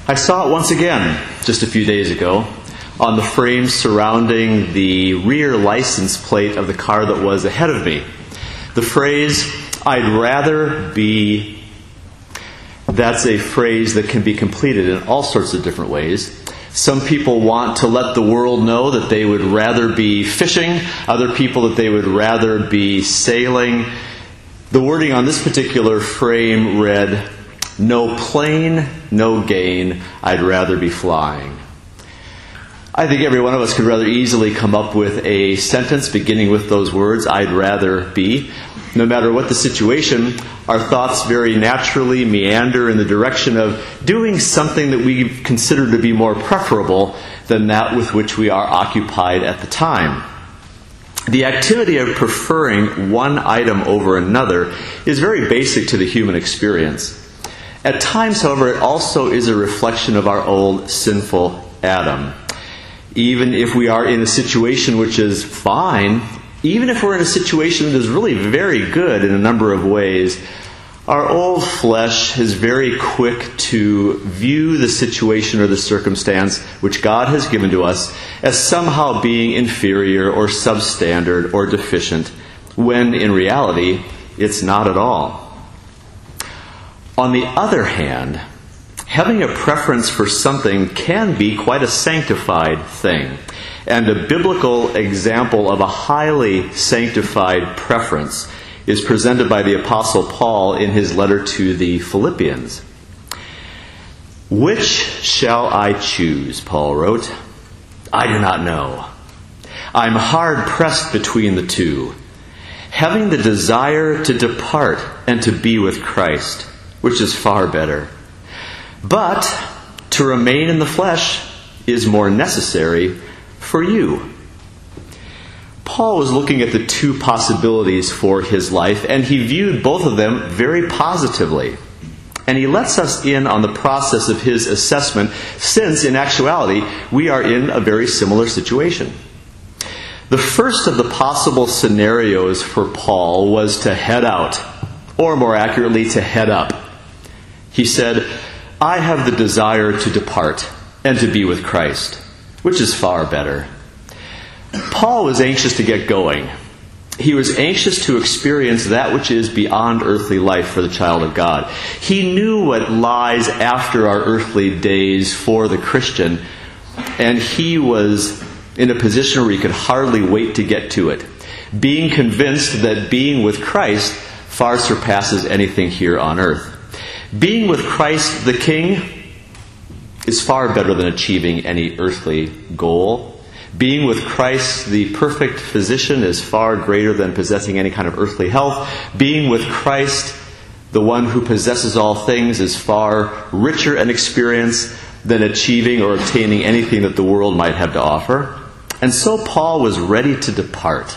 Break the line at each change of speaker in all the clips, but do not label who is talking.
I saw it once again just a few days ago on the frame surrounding the rear license plate of the car that was ahead of me. The phrase, "I'd rather be," that's a phrase that can be completed in all sorts of different ways. Some people want to let the world know that they would rather be fishing, other people that they would rather be sailing. The wording on this particular frame read, "No plane, no gain, I'd rather be flying." I think every one of us could rather easily come up with a sentence beginning with those words, "I'd rather be." No matter what the situation, our thoughts very naturally meander in the direction of doing something that we consider to be more preferable than that with which we are occupied at the time. The activity of preferring one item over another is very basic to the human experience. At times, however, it also is a reflection of our old sinful Adam. Even if we are in a situation which is fine, even if we're in a situation that is really very good in a number of ways, our old flesh is very quick to view the situation or the circumstance which God has given to us as somehow being inferior or substandard or deficient, when in reality it's not at all. On the other hand, having a preference for something can be quite a sanctified thing. And a biblical example of a highly sanctified preference is presented by the Apostle Paul in his letter to the Philippians. "Which shall I choose?" Paul wrote. "I do not know. I'm hard pressed between the two, having the desire to depart and to be with Christ, which is far better. But to remain in the flesh is more necessary for you." Paul was looking at the two possibilities for his life, and he viewed both of them very positively. And he lets us in on the process of his assessment, since in actuality we are in a very similar situation. The first of the possible scenarios for Paul was to head out, or more accurately, to head up. He said, "I have the desire to depart and to be with Christ, which is far better." Paul was anxious to get going. He was anxious to experience that which is beyond earthly life for the child of God. He knew what lies after our earthly days for the Christian, and he was in a position where he could hardly wait to get to it, being convinced that being with Christ far surpasses anything here on earth. Being with Christ the King is far better than achieving any earthly goal. Being with Christ the perfect physician is far greater than possessing any kind of earthly health. Being with Christ, the one who possesses all things, is far richer an experience than achieving or obtaining anything that the world might have to offer. And so Paul was ready to depart.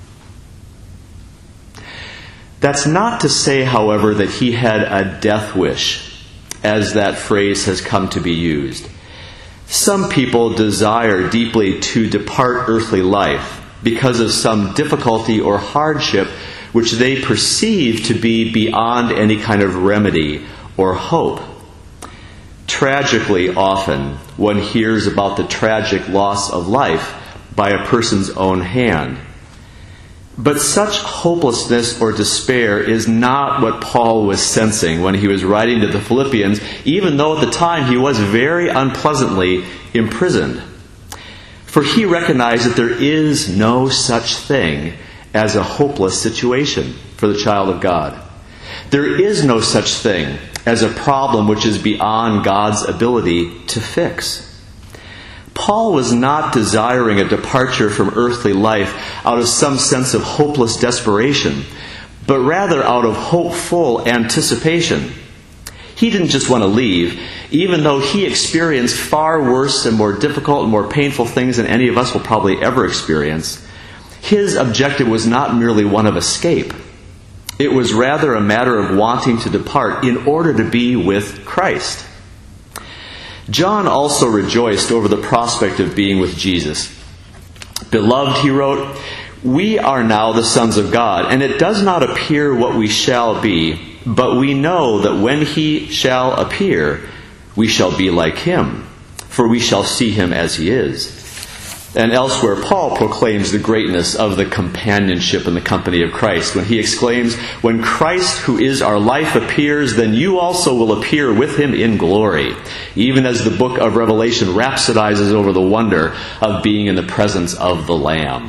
That's not to say, however, that he had a death wish, as that phrase has come to be used. Some people desire deeply to depart earthly life because of some difficulty or hardship which they perceive to be beyond any kind of remedy or hope. Tragically, often, one hears about the tragic loss of life by a person's own hand. But such hopelessness or despair is not what Paul was sensing when he was writing to the Philippians, even though at the time he was very unpleasantly imprisoned. For he recognized that there is no such thing as a hopeless situation for the child of God. There is no such thing as a problem which is beyond God's ability to fix. Paul was not desiring a departure from earthly life out of some sense of hopeless desperation, but rather out of hopeful anticipation. He didn't just want to leave, even though he experienced far worse and more difficult and more painful things than any of us will probably ever experience. His objective was not merely one of escape. It was rather a matter of wanting to depart in order to be with Christ. John also rejoiced over the prospect of being with Jesus. "Beloved," he wrote, "we are now the sons of God, and it does not appear what we shall be, but we know that when he shall appear, we shall be like him, for we shall see him as he is. And elsewhere, Paul proclaims the greatness of the companionship in the company of Christ when he exclaims, "When Christ, who is our life, appears, then you also will appear with him in glory," even as the book of Revelation rhapsodizes over the wonder of being in the presence of the Lamb.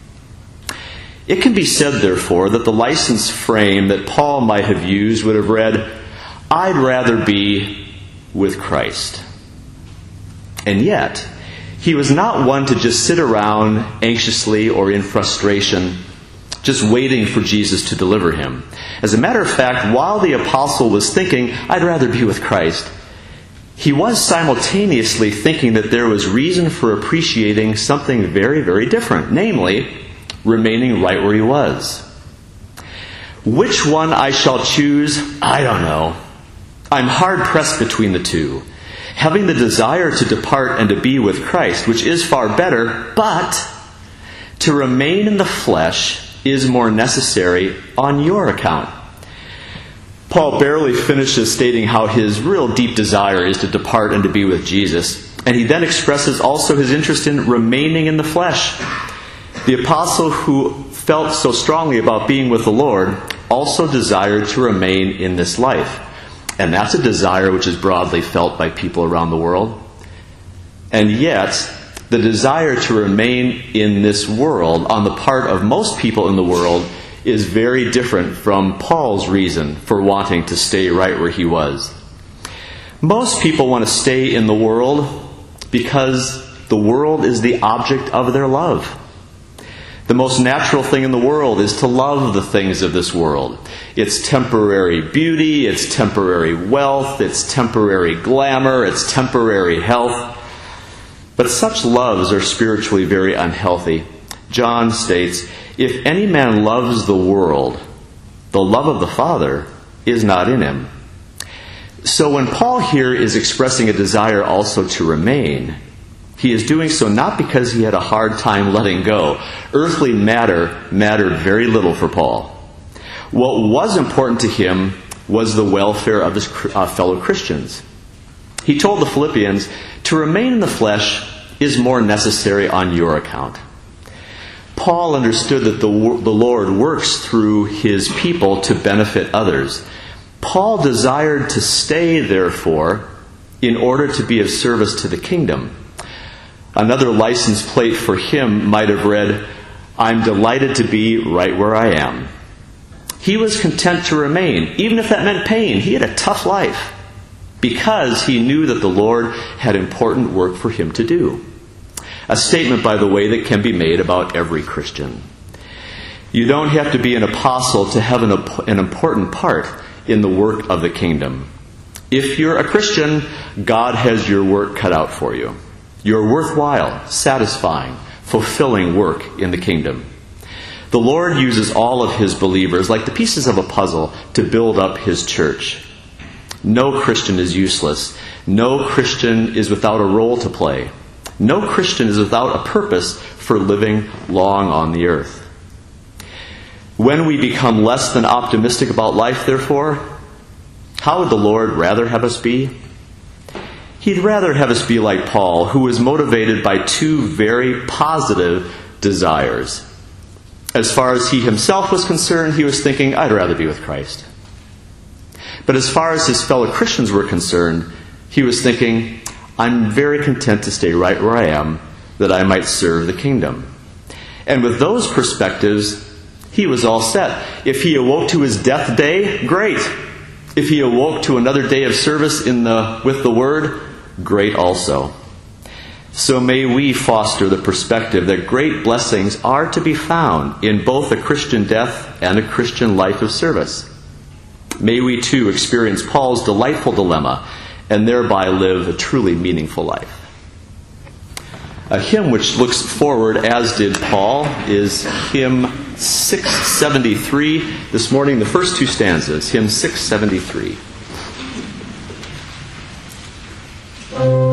It can be said, therefore, that the license frame that Paul might have used would have read, "I'd rather be with Christ." And yet, he was not one to just sit around anxiously or in frustration, just waiting for Jesus to deliver him. As a matter of fact, while the apostle was thinking, "I'd rather be with Christ," he was simultaneously thinking that there was reason for appreciating something very, very different, namely, remaining right where he was. Which one I shall choose, I don't know. I'm hard-pressed between the two. Having the desire to depart and to be with Christ, which is far better, but to remain in the flesh is more necessary on your account. Paul barely finishes stating how his real deep desire is to depart and to be with Jesus, and he then expresses also his interest in remaining in the flesh. The apostle who felt so strongly about being with the Lord also desired to remain in this life. And that's a desire which is broadly felt by people around the world. And yet, the desire to remain in this world on the part of most people in the world is very different from Paul's reason for wanting to stay right where he was. Most people want to stay in the world because the world is the object of their love. The most natural thing in the world is to love the things of this world. It's temporary beauty, it's temporary wealth, it's temporary glamour, it's temporary health. But such loves are spiritually very unhealthy. John states, "If any man loves the world, the love of the Father is not in him." So when Paul here is expressing a desire also to remain, he is doing so not because he had a hard time letting go. Earthly matter mattered very little for Paul. What was important to him was the welfare of his fellow Christians. He told the Philippians, "To remain in the flesh is more necessary on your account." Paul understood that the Lord works through his people to benefit others. Paul desired to stay, therefore, in order to be of service to the kingdom. Another license plate for him might have read, "I'm delighted to be right where I am." He was content to remain, even if that meant pain. He had a tough life, because he knew that the Lord had important work for him to do. A statement, by the way, that can be made about every Christian. You don't have to be an apostle to have an important part in the work of the kingdom. If you're a Christian, God has your work cut out for you. Your worthwhile, satisfying, fulfilling work in the kingdom. The Lord uses all of his believers like the pieces of a puzzle to build up his church. No Christian is useless. No Christian is without a role to play. No Christian is without a purpose for living long on the earth. When we become less than optimistic about life, therefore, how would the Lord rather have us be? He'd rather have us be like Paul, who was motivated by two very positive desires. As far as he himself was concerned, he was thinking, "I'd rather be with Christ." But as far as his fellow Christians were concerned, he was thinking, "I'm very content to stay right where I am, that I might serve the kingdom." And with those perspectives, he was all set. If he awoke to his death day, great. If he awoke to another day of service with the Word, great also. So may we foster the perspective that great blessings are to be found in both a Christian death and a Christian life of service. May we too experience Paul's delightful dilemma and thereby live a truly meaningful life. A hymn which looks forward, as did Paul, is hymn 673. This morning, the first two stanzas, hymn 673.